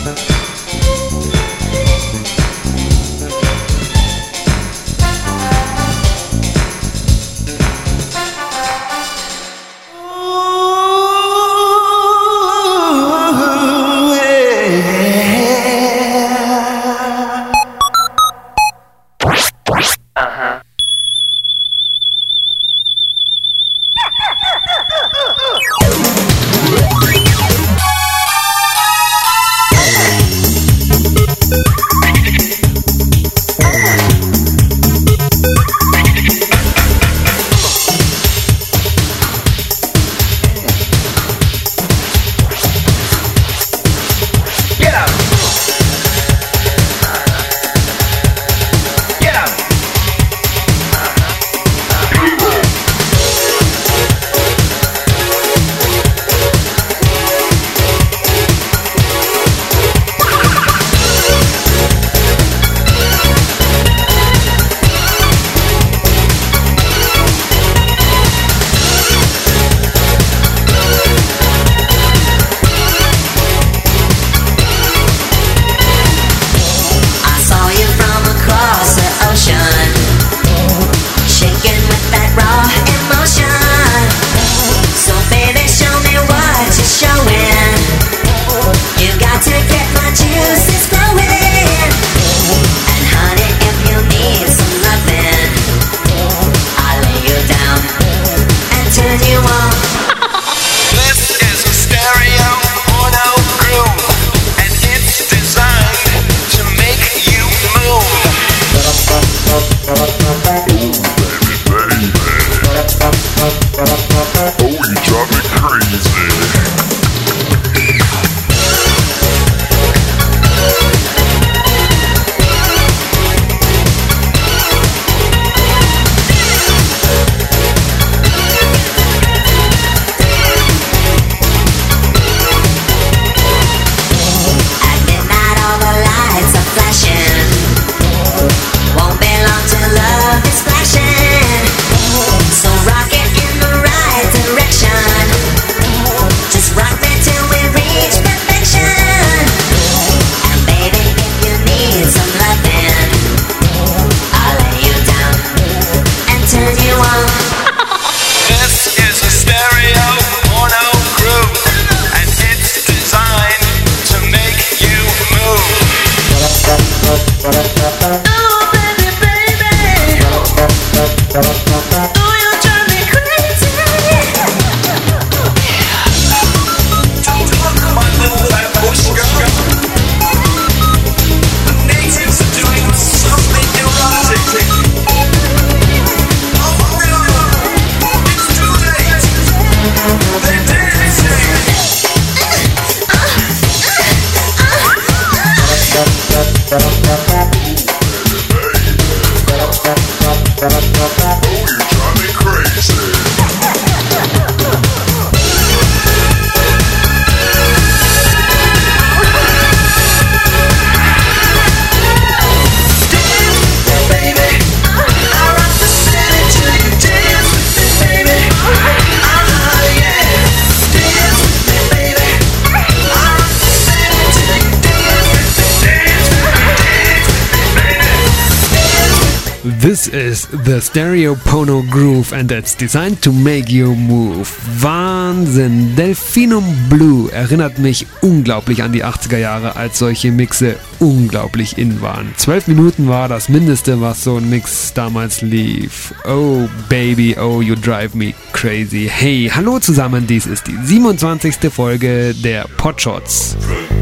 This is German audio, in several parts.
This is the Stereopono Groove and it's designed to make you move. Wahnsinn! Delphinum Blue erinnert mich unglaublich an die 80er Jahre, als solche Mixe unglaublich in waren. 12 Minuten war das Mindeste, was so ein Mix damals lief. Oh baby, oh you drive me crazy. Hey, hallo zusammen, dies ist die 27. Folge der Podshots.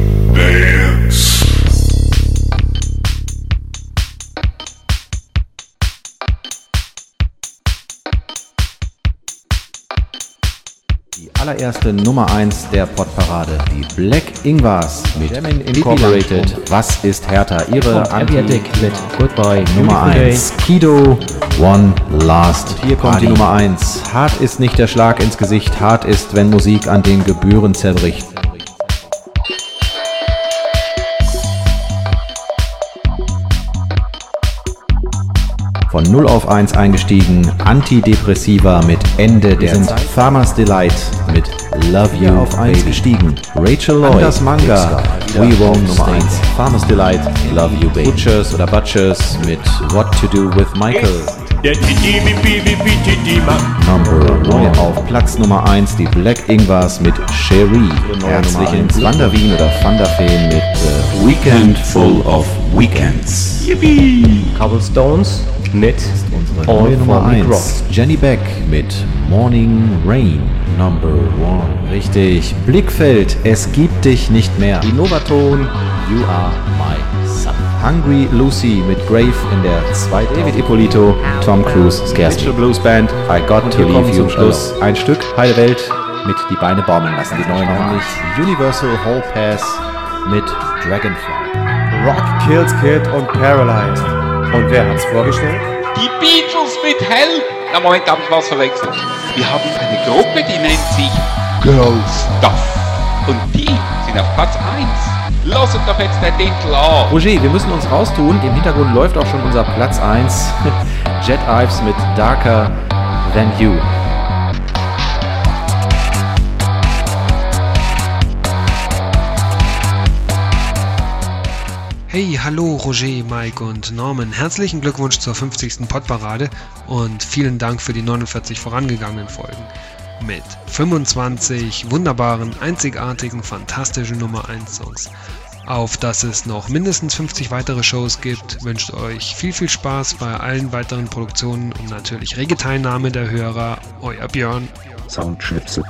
Dance. Die allererste Nummer 1 der Podparade, die Black Ingwars mit Jamin Incorporated. Was ist härter? Ihre Anti-Addict mit Goodbye Nummer 1. Kido, One Last. Und hier kommt die Nummer 1. Hart ist nicht der Schlag ins Gesicht, hart ist, wenn Musik an den Gebühren zerbricht. Von 0 auf 1 eingestiegen, Antidepressiva mit Ende der Farmer's Delight mit Love You auf 1 gestiegen. Rachel Lloyd, Anders Manga, We Won't Nummer 1. Farmer's Delight, Love You Baby. Butchers oder Butchers mit What to Do with Michael. Number 9 auf Platz Nummer 1 die Black Ingwars mit Cherie. Herzlich ins Wanderwien oder Wanderfeen mit Weekend Full of Weekends. Yippie! Cobblestones mit unsere neue Nummer 1. Jenny Beck mit Morning Rain. Number 1. Richtig. Blickfeld, es gibt dich nicht mehr. Innovaton, You Are My Sun. Hungry Lucy mit Grave in der 2. David Ippolito, Tom Cruise, Scares Me. Blues Band, I Got to Leave You. Zum Schluss ein Stück Heile Welt mit Die Beine baumeln lassen. Die neue Nummer Universal Hall Pass mit Dragonfly. Rock Kills Kid und Paralyzed. Und wer hat's vorgestellt? Die Beatles mit Hell. Na Moment, da habe ich was verwechselt. Wir haben eine Gruppe, die nennt sich Girl Stuff. Und die sind auf Platz 1. Lasst doch jetzt der Titel an. Roger, wir müssen uns raustun. Im Hintergrund läuft auch schon unser Platz 1. Jet Ives mit Darker Than You. Hey, hallo Roger, Mike und Norman. Herzlichen Glückwunsch zur 50. Podparade und vielen Dank für die 49 vorangegangenen Folgen. Mit 25 wunderbaren, einzigartigen, fantastischen Nummer 1 Songs. Auf dass es noch mindestens 50 weitere Shows gibt, wünscht euch viel Spaß bei allen weiteren Produktionen und natürlich rege Teilnahme der Hörer. Euer Björn. Soundschnipsel.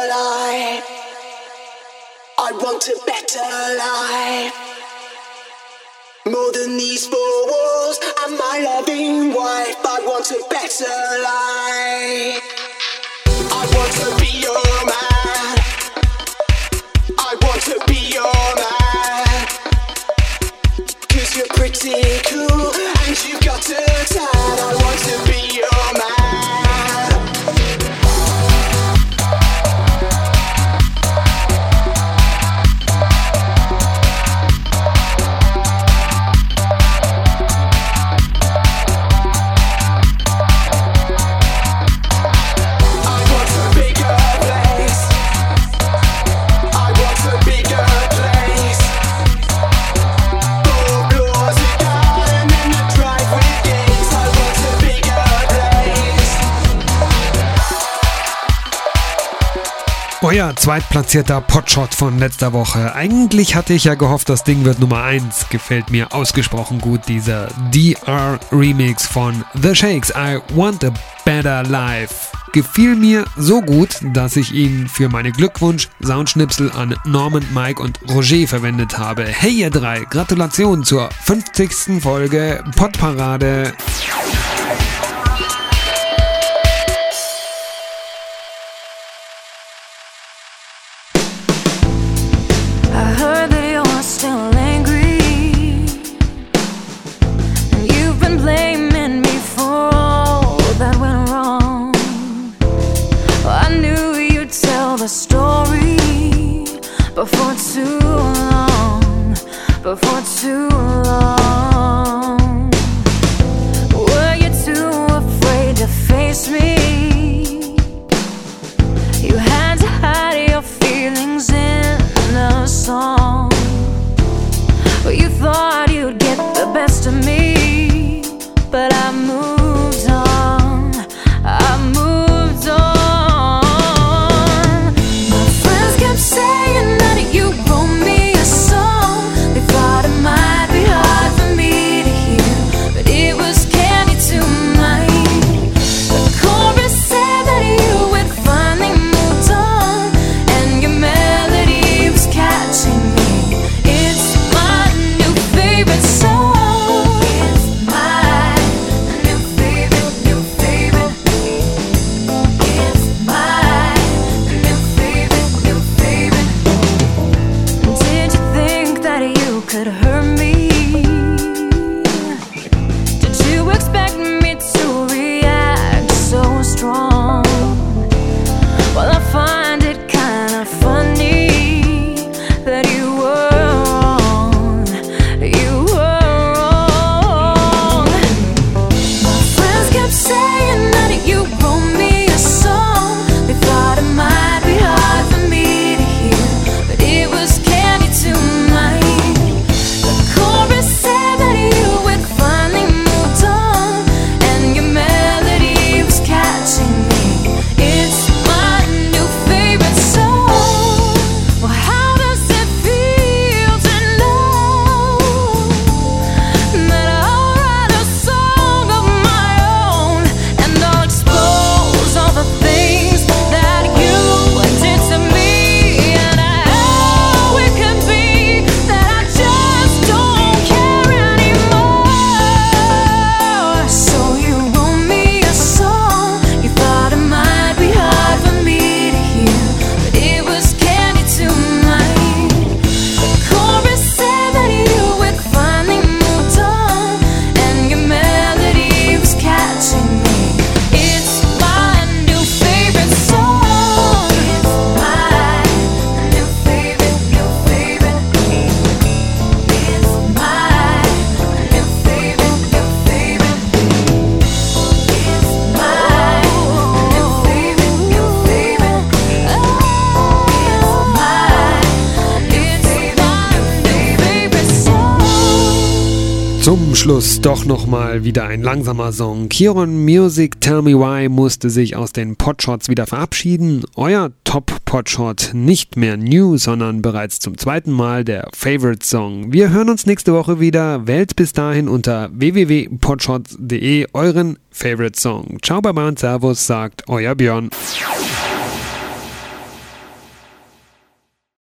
life. I want a better life. More than these four walls and my loving wife. I want a better life. I want to be your man. I want to be your man. 'Cause you're pretty cool and you've got a tan. I want to be your man. Euer zweitplatzierter Potshot von letzter Woche. Eigentlich hatte ich ja gehofft, das Ding wird Nummer 1. Gefällt mir ausgesprochen gut, dieser DR-Remix von The Shakes, I Want a Better Life. Gefiel mir so gut, dass ich ihn für meine Glückwunsch-Soundschnipsel an Norman, Mike und Roger verwendet habe. Hey ihr drei, Gratulation zur 50. Folge Podparade. Before too long, were you too afraid to face me? You had to hide your feelings in a song, but you thought you'd get the best of me. But I moved on, I moved on. My friends kept saying that you wrote me a song. They thought it might be hard for me to hear, but it was candy to mine. The chorus said that you had finally moved on, and your melody was catching me. It's my new favorite song. It's my new favorite, new favorite. It's my new favorite, new favorite. Did you think that you could hurt me? Did you expect me to react so strong? Well, I find it kinda funny that you were wrong. You were wrong. My friends kept saying that you wrote me a song. They thought it might be hard for me to hear, but it was candy to mine. The chorus said that you had finally moved on, and your melody was catching me. It's my new favorite song. Well, how does it feel to know that I'll write a song of my own, and I'll expose all the things that you did to me, and how it could be that I just don't care anymore? So you wrote me a song. You thought it might be hard for me to hear, but it was candy to mine. The chorus said that you had finally moved on, and your melody was catching me. It's my new favorite song. It's my new favorite, new favorite. It's my new favorite, new favorite. It's my new favorite, new favorite. Zum Schluss doch nochmal wieder ein langsamer Song. Kieron Music Tell Me Why musste sich aus den Potshots wieder verabschieden. Euer Top-Potshot nicht mehr new, sondern bereits zum zweiten Mal der Favorite Song. Wir hören uns nächste Woche wieder. Wählt bis dahin unter www.potshots.de euren Favorite Song. Ciao, bye bye und Servus, sagt euer Björn.